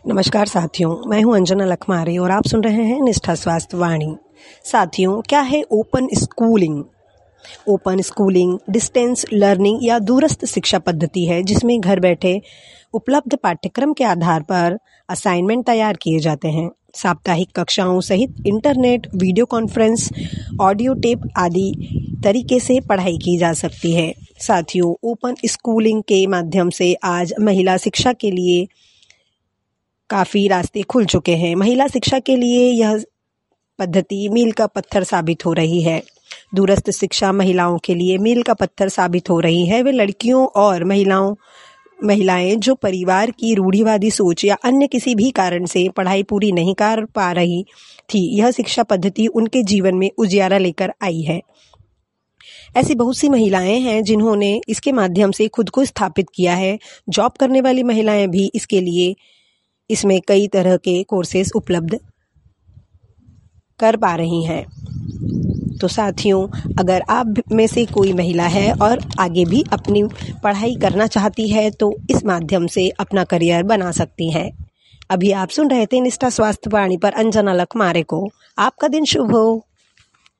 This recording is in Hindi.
नमस्कार साथियों, मैं हूं अंजना लखमारे और आप सुन रहे हैं निष्ठा स्वास्थ्य वाणी। साथियों, क्या है open schooling? Open schooling distance learning या दूरस्थ शिक्षा पद्धति है जिसमें घर बैठे उपलब्ध पाठ्यक्रम के आधार पर असाइनमेंट तैयार किए जाते हैं। साप्ताहिक कक्षाओं सहित internet, video conference, audio tape आदि तरीके से पढ़ाई की जा सकती है। साथियों, ओपन स्कूलिंग के माध्यम से आज महिला शिक्षा के लिए काफ़ी रास्ते खुल चुके हैं। महिला शिक्षा के लिए यह पद्धति मील का पत्थर साबित हो रही है। दूरस्थ शिक्षा महिलाओं के लिए मील का पत्थर साबित हो रही है। वे लड़कियों और महिलाएं जो परिवार की रूढ़िवादी सोच या अन्य किसी भी कारण से पढ़ाई पूरी नहीं कर पा रही थी, यह शिक्षा पद्धति उनके जीवन में उजियारा लेकर आई है। ऐसी बहुत सी महिलाएं हैं जिन्होंने इसके माध्यम से खुद को स्थापित किया है। जॉब करने वाली महिलाएं भी इसमें कई तरह के कोर्सेज उपलब्ध कर पा रही हैं। तो साथियों, अगर आप में से कोई महिला है और आगे भी अपनी पढ़ाई करना चाहती है तो इस माध्यम से अपना करियर बना सकती हैं। अभी आप सुन रहे थे निष्ठा स्वास्थ्य वाणी पर अंजना लखमारे को। आपका दिन शुभ हो।